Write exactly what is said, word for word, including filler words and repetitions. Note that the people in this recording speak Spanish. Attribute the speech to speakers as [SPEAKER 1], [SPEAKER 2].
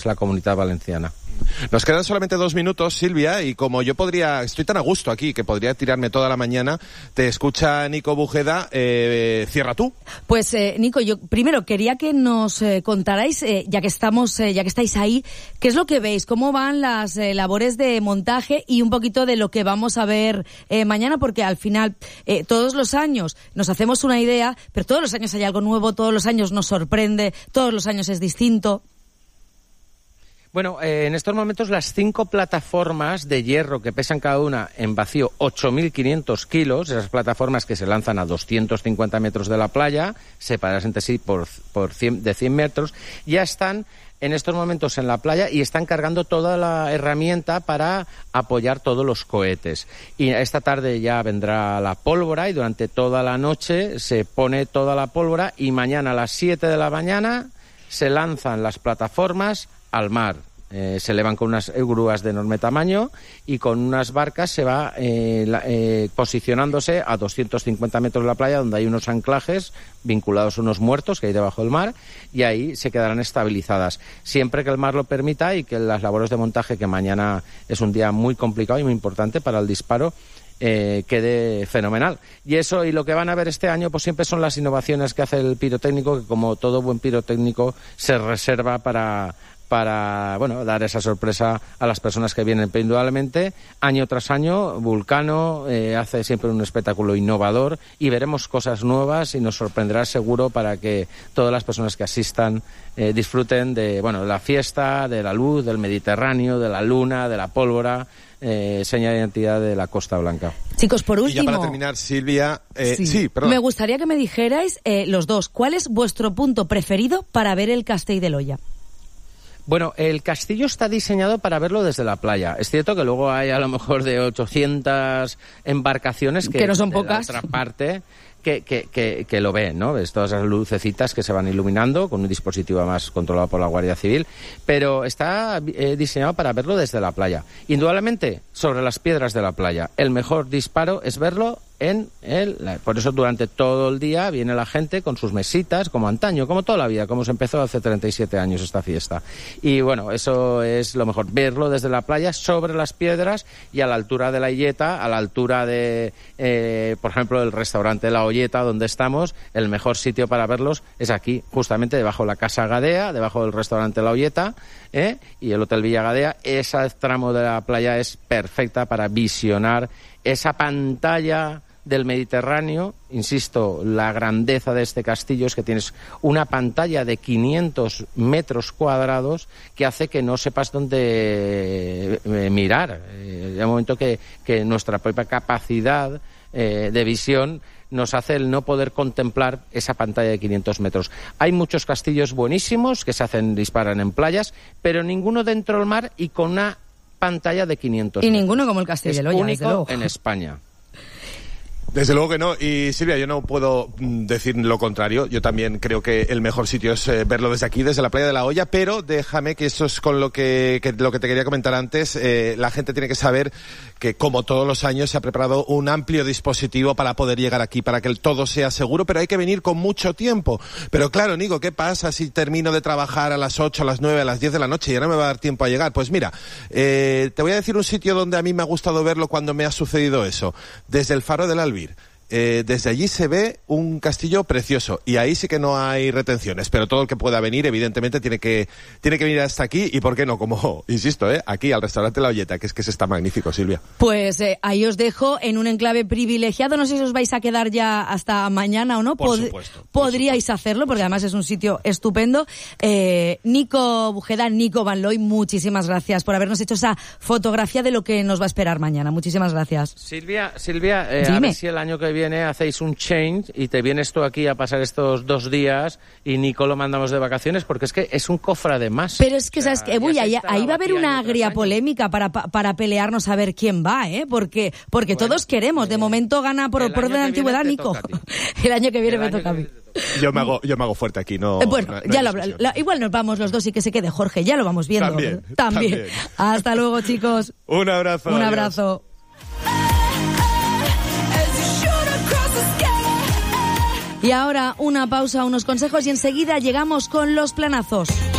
[SPEAKER 1] la Comunitat Valenciana.
[SPEAKER 2] Nos quedan solamente dos minutos, Silvia, y como yo podría, estoy tan a gusto aquí que podría tirarme toda la mañana, te escucha Nico Bujeda, eh, cierra tú.
[SPEAKER 3] Pues eh, Nico, yo primero quería que nos eh, contarais, eh, ya que estamos, eh, ya que estáis ahí, qué es lo que veis, cómo van las eh, labores de montaje y un poquito de lo que vamos a ver eh, mañana, porque al final eh, todos los años nos hacemos una idea, pero todos los años hay algo nuevo, todos los años nos sorprende, todos los años es distinto.
[SPEAKER 1] Bueno, eh, en estos momentos las cinco plataformas de hierro que pesan cada una en vacío ocho mil quinientos kilos, esas plataformas que se lanzan a doscientos cincuenta metros de la playa, separadas entre sí por, por cien, de cien metros, ya están en estos momentos en la playa y están cargando toda la herramienta para apoyar todos los cohetes. Y esta tarde ya vendrá la pólvora y durante toda la noche se pone toda la pólvora y mañana a las siete de la mañana se lanzan las plataformas al mar. Eh, se elevan con unas grúas de enorme tamaño y con unas barcas se va eh, la, eh, posicionándose a doscientos cincuenta metros de la playa, donde hay unos anclajes vinculados a unos muertos que hay debajo del mar, y ahí se quedarán estabilizadas siempre que el mar lo permita y que las labores de montaje, que mañana es un día muy complicado y muy importante para el disparo, Eh, quede fenomenal. Y eso, y lo que van a ver este año, pues siempre son las innovaciones que hace el pirotécnico, que como todo buen pirotécnico se reserva para, para bueno, dar esa sorpresa a las personas que vienen. Pero indudablemente, año tras año, Vulcano eh, hace siempre un espectáculo innovador y veremos cosas nuevas y nos sorprenderá seguro para que todas las personas que asistan eh, disfruten de, bueno, de la fiesta, de la luz, del Mediterráneo, de la luna, de la pólvora, Eh, señal de identidad de la Costa Blanca.
[SPEAKER 3] Chicos, por último...
[SPEAKER 2] Y ya para terminar, Silvia... Eh, sí. sí, perdón.
[SPEAKER 3] Me gustaría que me dijerais, eh, los dos, ¿cuál es vuestro punto preferido para ver el Castell de l'Olla?
[SPEAKER 1] Bueno, el castillo está diseñado para verlo desde la playa. Es cierto que luego hay a lo mejor de ochocientas embarcaciones que,
[SPEAKER 3] que no son
[SPEAKER 1] de
[SPEAKER 3] pocas.
[SPEAKER 1] La otra parte que, que, que, que lo ven, ¿no? Ves todas esas lucecitas que se van iluminando con un dispositivo más controlado por la Guardia Civil, pero está eh, diseñado para verlo desde la playa. Indudablemente, sobre las piedras de la playa, el mejor disparo es verlo en el... Por eso durante todo el día viene la gente con sus mesitas, como antaño, como toda la vida, como se empezó hace treinta y siete años esta fiesta. Y bueno, eso es lo mejor, verlo desde la playa, sobre las piedras y a la altura de la Illeta, a la altura de, eh, por ejemplo, el restaurante La Olleta, donde estamos, el mejor sitio para verlos es aquí, justamente debajo de la Casa Gadea, debajo del restaurante La Olleta, ¿eh? y el Hotel Villa Gadea. Ese tramo de la playa es perfecta para visionar esa pantalla del Mediterráneo. Insisto, la grandeza de este castillo es que tienes una pantalla de quinientos metros cuadrados que hace que no sepas dónde eh, mirar. Eh, de momento que, que nuestra propia capacidad eh, de visión nos hace el no poder contemplar esa pantalla de quinientos metros. Hay muchos castillos buenísimos que se hacen, disparan en playas, pero ninguno dentro del mar y con una pantalla de quinientos
[SPEAKER 3] y
[SPEAKER 1] metros.
[SPEAKER 3] Ninguno como el Castell de l'Olla,
[SPEAKER 1] es único en España.
[SPEAKER 2] Desde luego que no. Y Silvia, yo no puedo decir lo contrario. Yo también creo que el mejor sitio es eh, verlo desde aquí, desde la playa de La Hoya, pero déjame que eso es con lo que, que lo que te quería comentar antes. Eh, la gente tiene que saber que, como todos los años, se ha preparado un amplio dispositivo para poder llegar aquí, para que el todo sea seguro, pero hay que venir con mucho tiempo. Pero claro, Nico, ¿qué pasa si termino de trabajar a las ocho, a las nueve, a las diez de la noche y ya no me va a dar tiempo a llegar? Pues mira, eh, te voy a decir un sitio donde a mí me ha gustado verlo cuando me ha sucedido eso. Desde el Faro del Albir. Eh, desde allí se ve un castillo precioso y ahí sí que no hay retenciones, pero todo el que pueda venir evidentemente tiene que tiene que venir hasta aquí y por qué no, como insisto, eh, aquí al restaurante La Olleta, que es que se está magnífico, Silvia.
[SPEAKER 3] Pues eh, ahí os dejo en un enclave privilegiado. No sé si os vais a quedar ya hasta mañana o no.
[SPEAKER 2] Por
[SPEAKER 3] Pod-
[SPEAKER 2] supuesto. Por
[SPEAKER 3] podríais
[SPEAKER 2] supuesto.
[SPEAKER 3] hacerlo porque además es un sitio estupendo. Eh, Nico Bujeda, Nico Van Looy, muchísimas gracias por habernos hecho esa fotografía de lo que nos va a esperar mañana. Muchísimas gracias.
[SPEAKER 1] Silvia, Silvia, eh, a
[SPEAKER 3] Dime.
[SPEAKER 1] ver si el año que viene hacéis un change y te vienes tú aquí a pasar estos dos días y Nico lo mandamos de vacaciones, porque es que es un cofrade más.
[SPEAKER 3] Pero es que,
[SPEAKER 1] o sea,
[SPEAKER 3] ¿sabes qué? Uy,
[SPEAKER 1] ya se
[SPEAKER 3] ahí,
[SPEAKER 1] instalaba
[SPEAKER 3] ahí va a haber
[SPEAKER 1] aquí
[SPEAKER 3] una
[SPEAKER 1] año tras
[SPEAKER 3] agria
[SPEAKER 1] año.
[SPEAKER 3] polémica para, para pelearnos a ver quién va, ¿eh? Porque, porque
[SPEAKER 1] Bueno,
[SPEAKER 3] todos queremos. De
[SPEAKER 1] eh,
[SPEAKER 3] momento gana por,
[SPEAKER 1] el
[SPEAKER 3] por orden
[SPEAKER 1] año
[SPEAKER 3] de
[SPEAKER 1] que
[SPEAKER 3] antigüedad,
[SPEAKER 1] viene te
[SPEAKER 3] Nico.
[SPEAKER 1] toca a ti.
[SPEAKER 3] El año que viene
[SPEAKER 1] El
[SPEAKER 3] me
[SPEAKER 1] año
[SPEAKER 3] toca a
[SPEAKER 1] que
[SPEAKER 3] mí.
[SPEAKER 1] viene te toca.
[SPEAKER 2] Yo me hago, yo me hago fuerte aquí, no.
[SPEAKER 3] Eh, Bueno,
[SPEAKER 2] no- no
[SPEAKER 3] ya
[SPEAKER 2] hay
[SPEAKER 3] lo habla-
[SPEAKER 2] discusión.
[SPEAKER 3] la- igual nos vamos los dos y que se quede Jorge, ya lo vamos viendo.
[SPEAKER 2] También,
[SPEAKER 3] También.
[SPEAKER 2] también.
[SPEAKER 3] Hasta luego, chicos.
[SPEAKER 2] Un abrazo.
[SPEAKER 3] Un
[SPEAKER 2] adiós.
[SPEAKER 3] abrazo. Y ahora una pausa, unos consejos y enseguida llegamos con los planazos.